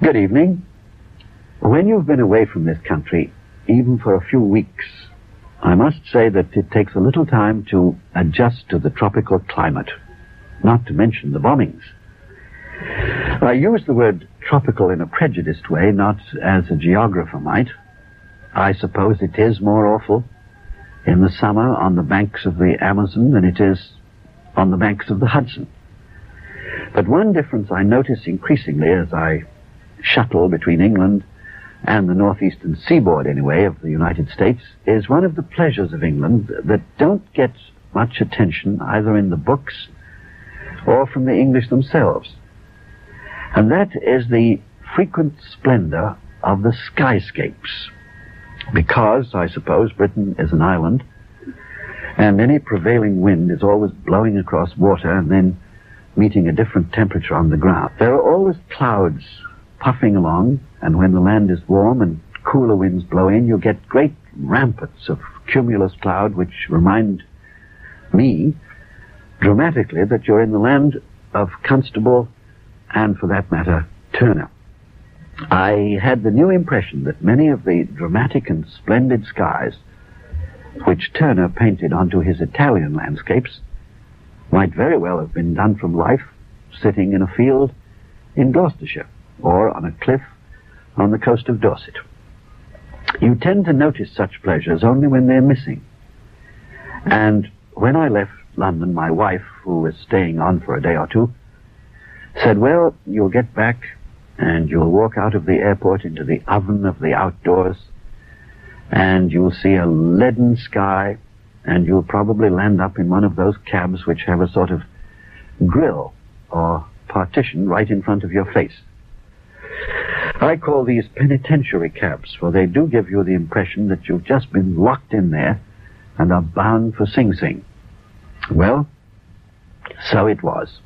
Good evening. When you've been away from this country, even for a few weeks, I must say that it takes a little time to adjust to the tropical climate, not to mention the bombings. I use the word tropical in a prejudiced way, not as a geographer might. I suppose it is more awful in the summer on the banks of the Amazon than it is on the banks of the Hudson. But one difference I notice increasingly as I shuttle between England and the northeastern seaboard, anyway, of the United States, is one of the pleasures of England that don't get much attention either in the books or from the English themselves. And that is the frequent splendor of the skyscapes. Because, I suppose, Britain is an island, and any prevailing wind is always blowing across water and then meeting a different temperature on the ground. There are always clouds puffing along, and when the land is warm and cooler winds blow in, you get great rampants of cumulus cloud which remind me dramatically that you're in the land of Constable and, for that matter, Turner. I had the new impression that many of the dramatic and splendid skies which Turner painted onto his Italian landscapes might very well have been done from life sitting in a field in Gloucestershire or on a cliff on the coast of Dorset. You tend to notice such pleasures only when they're missing. And when I left London, my wife, who was staying on for a day or two, said, well, you'll get back and you'll walk out of the airport into the oven of the outdoors, and you'll see a leaden sky, and you'll probably land up in one of those cabs which have a sort of grill or partition right in front of your face. I call these penitentiary cabs, for they do give you the impression that you've just been locked in there and are bound for Sing Sing. Well, so it was.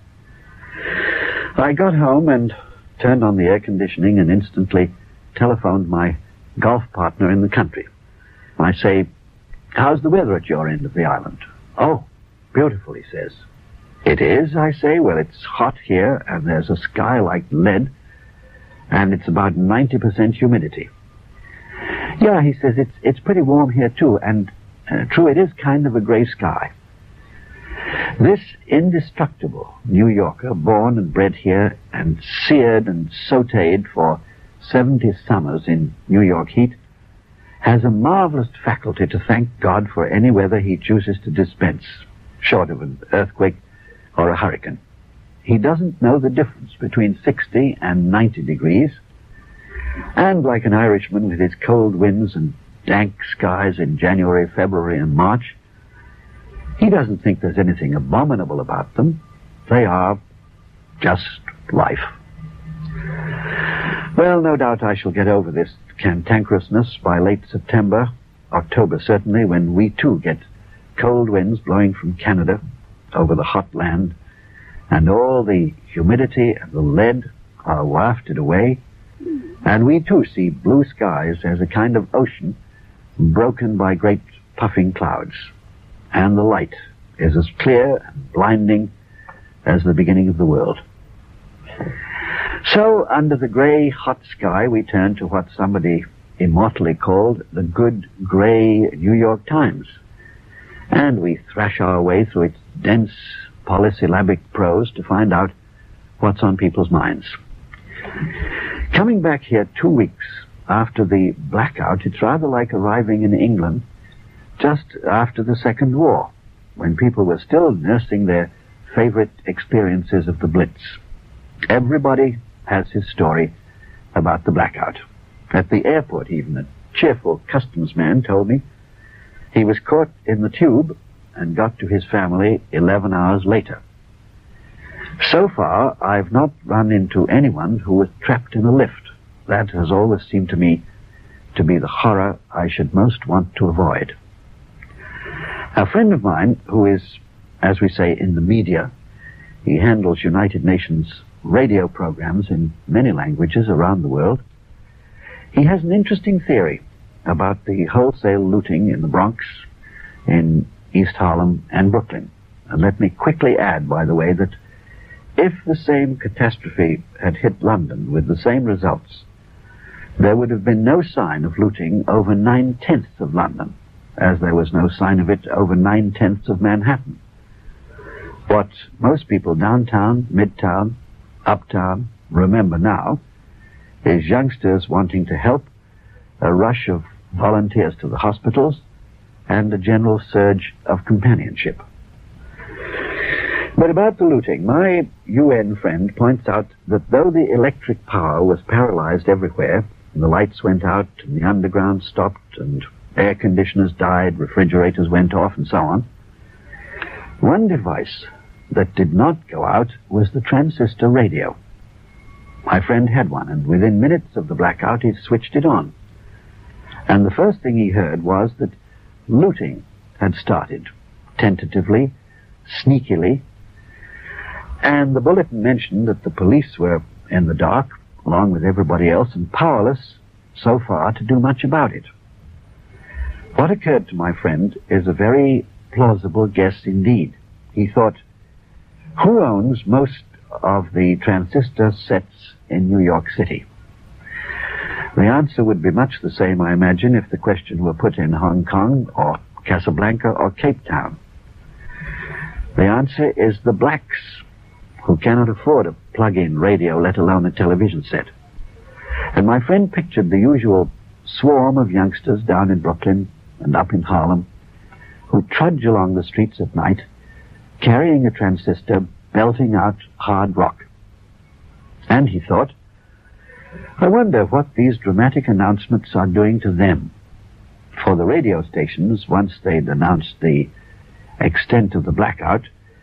I got home and turned on the air conditioning and instantly telephoned my golf partner in the country. I say, how's the weather at your end of the island? Oh, beautiful, he says. It is, I say. Well, it's hot here and there's a sky like lead and it's about 90% humidity. Yeah, he says, it's pretty warm here too, and true, it is kind of a gray sky. This indestructible New Yorker, born and bred here and seared and sautéed for 70 summers in New York heat, has a marvelous faculty to thank God for any weather he chooses to dispense, short of an earthquake or a hurricane. He doesn't know the difference between 60 and 90 degrees, and like an Irishman with his cold winds and dank skies in January, February, and March, he doesn't think there's anything abominable about them. They are just life. Well, no doubt I shall get over this cantankerousness by late September, October certainly, when we too get cold winds blowing from Canada over the hot land, and all the humidity and the lead are wafted away, and we too see blue skies as a kind of ocean broken by great puffing clouds, and the light is as clear and blinding as the beginning of the world. So, under the grey, hot sky, we turn to what somebody immortally called the good, grey New York Times, and we thrash our way through its dense, polysyllabic prose to find out what's on people's minds. Coming back here 2 weeks after the blackout, it's rather like arriving in England just after the Second War, when people were still nursing their favorite experiences of the Blitz. Everybody has his story about the blackout. At the airport even, a cheerful customs man told me he was caught in the tube and got to his family 11 hours later. So far, I've not run into anyone who was trapped in a lift. That has always seemed to me to be the horror I should most want to avoid. A friend of mine who is, as we say, in the media, he handles United Nations radio programs in many languages around the world. He has an interesting theory about the wholesale looting in the Bronx, in East Harlem, and Brooklyn. And let me quickly add, by the way, that if the same catastrophe had hit London with the same results, there would have been no sign of looting over 9/10 of London, as there was no sign of it over 9/10 of Manhattan. What most people downtown, midtown, uptown remember now is youngsters wanting to help, a rush of volunteers to the hospitals, and a general surge of companionship. But about the looting, my UN friend points out that though the electric power was paralyzed everywhere, and the lights went out, and the underground stopped, and air conditioners died, refrigerators went off, and so on, one device that did not go out was the transistor radio. My friend had one, and within minutes of the blackout he switched it on. And the first thing he heard was that looting had started, tentatively, sneakily, and the bulletin mentioned that the police were in the dark, along with everybody else, and powerless, so far, to do much about it. What occurred to my friend is a very plausible guess indeed. He thought, who owns most of the transistor sets in New York City? The answer would be much the same, I imagine, if the question were put in Hong Kong or Casablanca or Cape Town. The answer is the blacks, who cannot afford a plug-in radio, let alone a television set. And my friend pictured the usual swarm of youngsters down in Brooklyn and up in Harlem who trudge along the streets at night, carrying a transistor, belting out hard rock. And he thought, I wonder what these dramatic announcements are doing to them. For the radio stations, once they'd announced the extent of the blackout,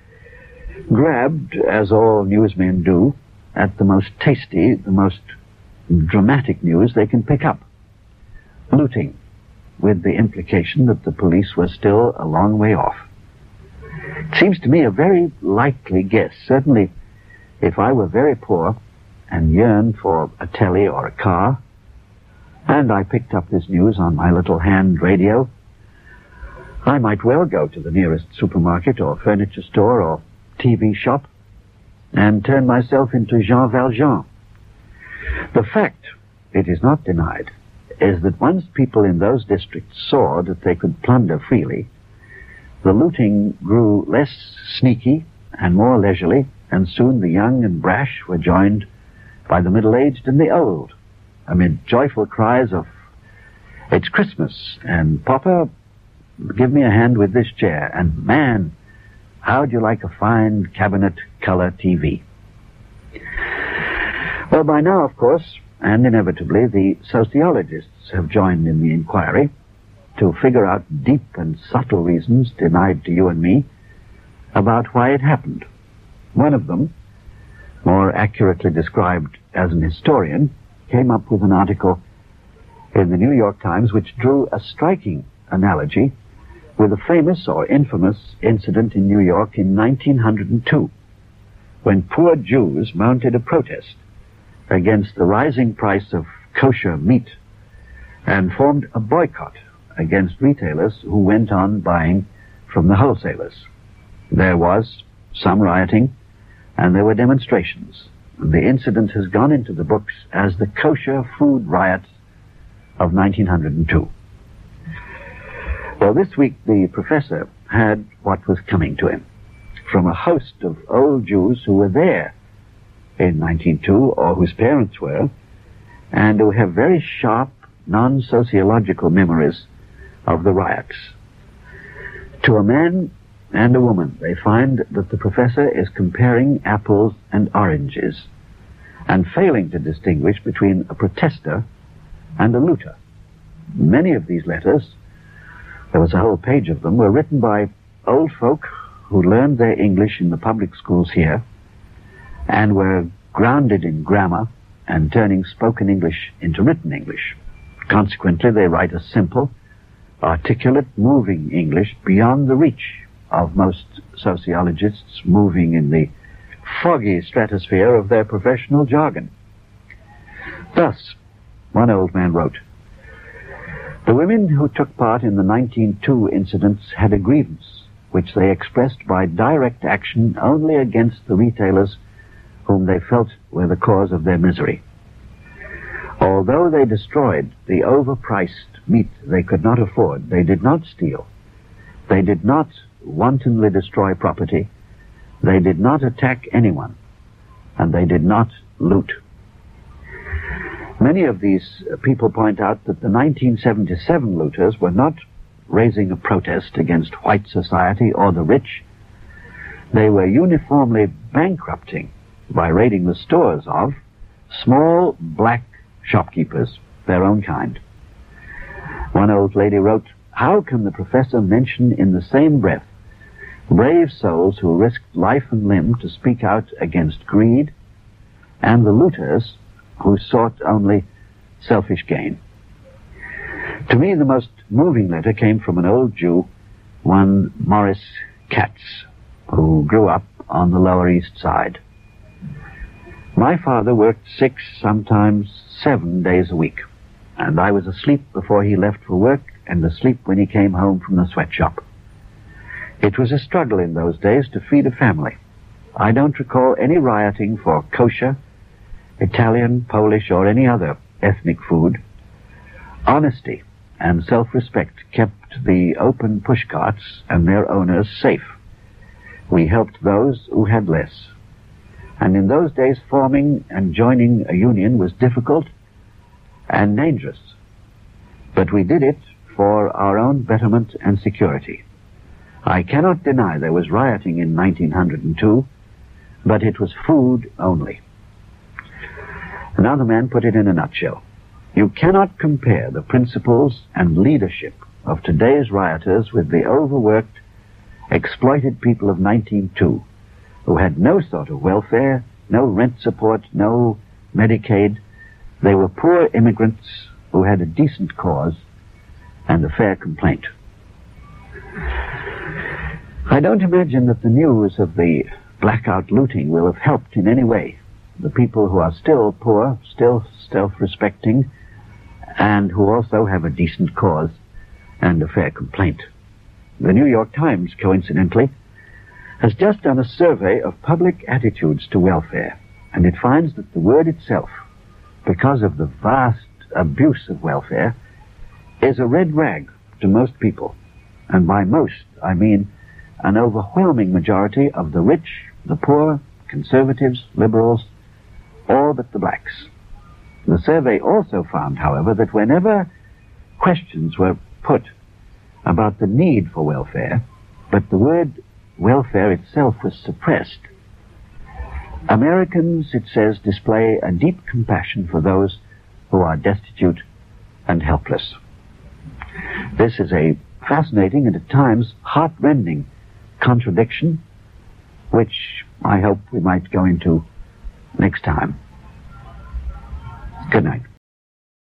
grabbed, as all newsmen do, at the most tasty, the most dramatic news they can pick up. Looting, with the implication that the police were still a long way off. It seems to me a very likely guess. Certainly, if I were very poor and yearned for a telly or a car, and I picked up this news on my little hand radio, I might well go to the nearest supermarket or furniture store or TV shop and turn myself into Jean Valjean. The fact, it is not denied, is that once people in those districts saw that they could plunder freely, the looting grew less sneaky and more leisurely, and soon the young and brash were joined by the middle-aged and the old, amid joyful cries of, "It's Christmas," and "Papa, give me a hand with this chair," and "Man, how'd you like a fine cabinet color TV?" Well, by now, of course, and inevitably, the sociologists have joined in the inquiry to figure out deep and subtle reasons denied to you and me about why it happened. One of them, more accurately described as an historian, came up with an article in the New York Times which drew a striking analogy with a famous or infamous incident in New York in 1902, when poor Jews mounted a protest against the rising price of kosher meat and formed a boycott against retailers who went on buying from the wholesalers. There was some rioting, and there were demonstrations. The incident has gone into the books as the kosher food riot of 1902. Well, this week the professor had what was coming to him from a host of old Jews who were there in 1902, or whose parents were, and who have very sharp, non-sociological memories of the riots. To a man and a woman, they find that the professor is comparing apples and oranges and failing to distinguish between a protester and a looter. Many of these letters, there was a whole page of them, were written by old folk who learned their English in the public schools here and were grounded in grammar and turning spoken English into written English. Consequently, they write a simple, articulate, moving English beyond the reach of most sociologists moving in the foggy stratosphere of their professional jargon. Thus, one old man wrote, "The women who took part in the 1902 incidents had a grievance, which they expressed by direct action only against the retailers whom they felt were the cause of their misery. Although they destroyed the overpriced meat they could not afford, they did not steal. They did not wantonly destroy property. They did not attack anyone. And they did not loot. Many of these people point out that the 1977 looters were not raising a protest against white society or the rich. They were uniformly bankrupting by raiding the stores of small black shopkeepers, their own kind. One old lady wrote, "How can the professor mention in the same breath brave souls who risked life and limb to speak out against greed, and the looters who sought only selfish gain?" To me, the most moving letter came from an old Jew, one Morris Katz, who grew up on the Lower East Side. "My father worked 6, sometimes 7 days a week, and I was asleep before he left for work and asleep when he came home from the sweatshop. It was a struggle in those days to feed a family. I don't recall any rioting for kosher, Italian, Polish, or any other ethnic food. Honesty and self-respect kept the open pushcarts and their owners safe. We helped those who had less. And in those days, forming and joining a union was difficult and dangerous. But we did it for our own betterment and security. I cannot deny there was rioting in 1902, but it was food only." Another man put it in a nutshell. "You cannot compare the principles and leadership of today's rioters with the overworked, exploited people of 1902, who had no sort of welfare, no rent support, no Medicaid. They were poor immigrants who had a decent cause and a fair complaint." I don't imagine that the news of the blackout looting will have helped in any way the people who are still poor, still self-respecting, and who also have a decent cause and a fair complaint. The New York Times, coincidentally, has just done a survey of public attitudes to welfare, and it finds that the word itself, because of the vast abuse of welfare, is a red rag to most people. And by most, I mean an overwhelming majority of the rich, the poor, conservatives, liberals, all but the blacks. The survey also found, however, that whenever questions were put about the need for welfare, but the word welfare itself was suppressed, Americans, it says, display a deep compassion for those who are destitute and helpless. This is a fascinating and at times heart-rending contradiction, which I hope we might go into next time. Good night.